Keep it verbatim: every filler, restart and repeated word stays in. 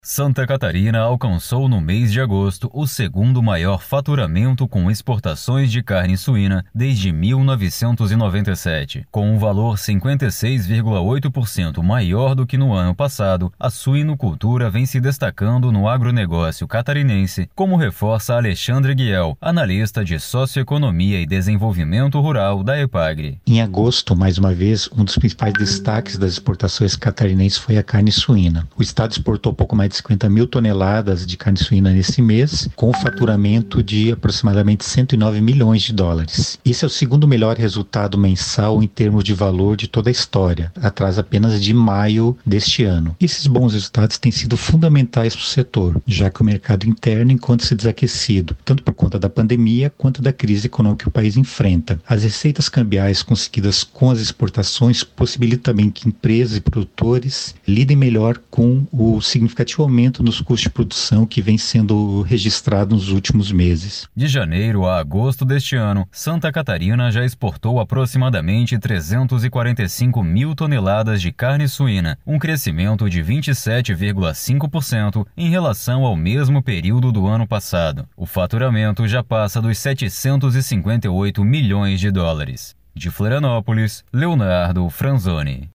Santa Catarina alcançou no mês de agosto o segundo maior faturamento com exportações de carne suína desde mil novecentos e noventa e sete. Com um valor cinquenta e seis vírgula oito por cento maior do que no ano passado, a suinocultura vem se destacando no agronegócio catarinense, como reforça Alexandre Guiel, analista de Socioeconomia e Desenvolvimento Rural da EPAGRE. Em agosto, mais uma vez, um dos principais destaques das exportações catarinenses foi a carne suína. O estado exportou pouco mais de cinquenta mil toneladas de carne suína nesse mês, com um faturamento de aproximadamente cento e nove milhões de dólares. Esse é o segundo melhor resultado mensal em termos de valor de toda a história, atrás apenas de maio deste ano. Esses bons resultados têm sido fundamentais para o setor, já que o mercado interno encontra-se desaquecido, tanto por conta da pandemia quanto da crise econômica que o país enfrenta. As receitas cambiais conseguidas com as exportações possibilitam também que empresas e produtores lidem melhor com o significativo aumento nos custos de produção que vem sendo registrado nos últimos meses. De janeiro a agosto deste ano, Santa Catarina já exportou aproximadamente trezentos e quarenta e cinco mil toneladas de carne suína, um crescimento de vinte e sete vírgula cinco por cento em relação ao mesmo período do ano passado. O faturamento já passa dos setecentos e cinquenta e oito milhões de dólares. De Florianópolis, Leonardo Franzoni.